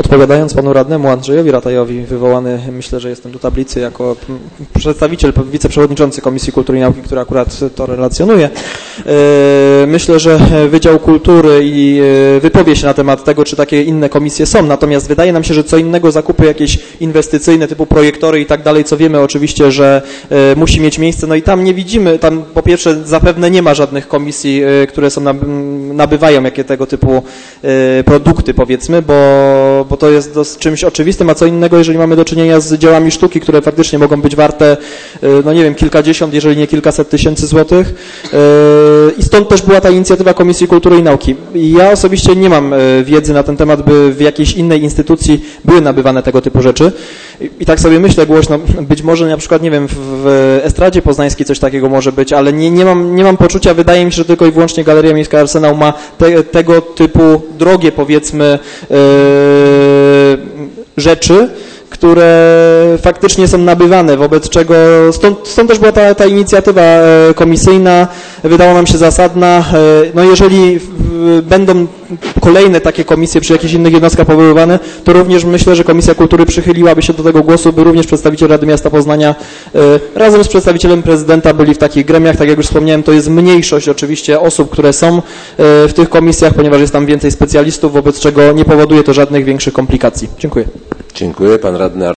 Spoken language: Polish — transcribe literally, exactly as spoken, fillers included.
Odpowiadając panu radnemu Andrzejowi Ratajowi, wywołany, myślę, że jestem do tablicy jako przedstawiciel, wiceprzewodniczący Komisji Kultury i Nauki, który akurat to relacjonuje, myślę, że Wydział Kultury i wypowie się na temat tego, czy takie inne komisje są, natomiast wydaje nam się, że co innego zakupy jakieś inwestycyjne typu projektory i tak dalej, co wiemy oczywiście, że musi mieć miejsce, no i tam nie widzimy, tam po pierwsze zapewne nie ma żadnych komisji, które są nabywają jakie tego typu produkty, powiedzmy, bo, bo to jest dosyć czymś oczywistym, a co innego, jeżeli mamy do czynienia z dziełami sztuki, które faktycznie mogą być warte, no nie wiem, kilkadziesiąt, jeżeli nie kilkaset tysięcy złotych i stąd też była ta inicjatywa Komisji Kultury i Nauki. Ja osobiście nie mam wiedzy na ten temat, by w jakiejś innej instytucji były nabywane tego typu rzeczy i tak sobie myślę głośno, być może na przykład, nie wiem, w Estradzie Poznańskiej coś takiego może być, ale nie, nie, mam, nie mam poczucia, wydaje mi się, że tylko i wyłącznie Galeria Miejska Arsenał ma te, tego typu drogie, powiedzmy, yy, rzeczy, które faktycznie są nabywane, wobec czego stąd, stąd też była ta, ta inicjatywa komisyjna, wydała nam się zasadna. No jeżeli będą kolejne takie komisje przy jakichś innych jednostkach powoływane, to również myślę, że Komisja Kultury przychyliłaby się do tego głosu, by również przedstawiciel Rady Miasta Poznania razem z przedstawicielem prezydenta byli w takich gremiach. Tak jak już wspomniałem, to jest mniejszość oczywiście osób, które są w tych komisjach, ponieważ jest tam więcej specjalistów, wobec czego nie powoduje to żadnych większych komplikacji. Dziękuję. Dziękuję. Pan radny